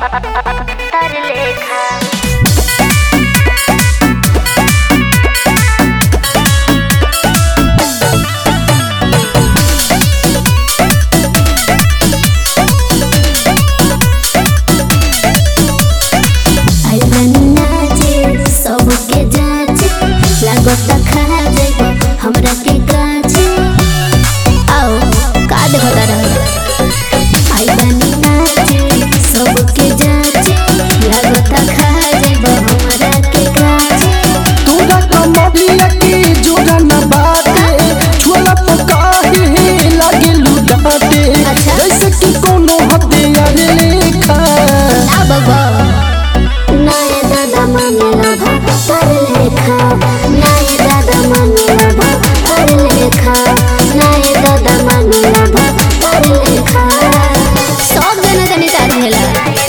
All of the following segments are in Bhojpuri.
तर लेखा हमरा के काछे आओ का देखता रह आई बनी नाचे सबके जाचे लागता खा जेबो हमरा के काछे तोरा कमरिया के जोड़ा न बाटे छोला तो काहे लागे लुटाटे जैसे कि कोनो हथियार लेखा ना बाबा ना ये दादा मांगेला तर लेखा ना ये दादा मांगेला तर लेखा ना ये दादा मांगेला तर लेखा सब जना तनी तार भेला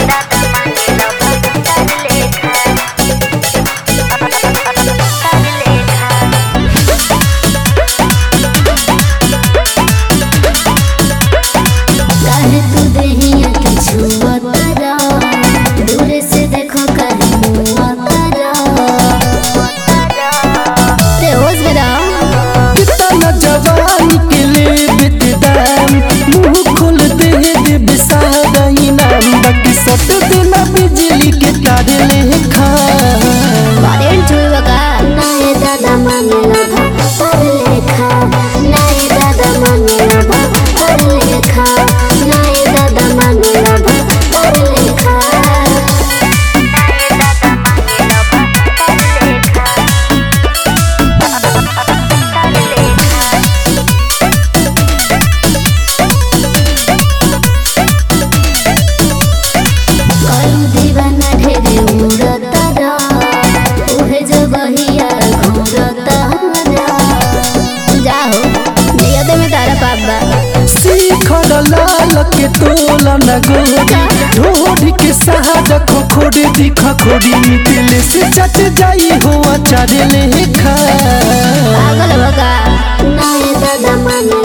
जवानी के ले बेदाम मुँह खोल दे दे बिसादा इनाम बाकी सट देना बिजली के तार लेखा वारेंट छुई का ना ये दादा मांगेला तर लेखा ना ये दादा मांगेला तर लेखा ना ये दादा मांगेला तर लेखा लाल के तोला न गोरी ढोढ़ी के सहारा खोखोड़े दिखा खोड़ी दिल से चट जाई हो अचार लेखा पागल बका ना ये दादा मांगे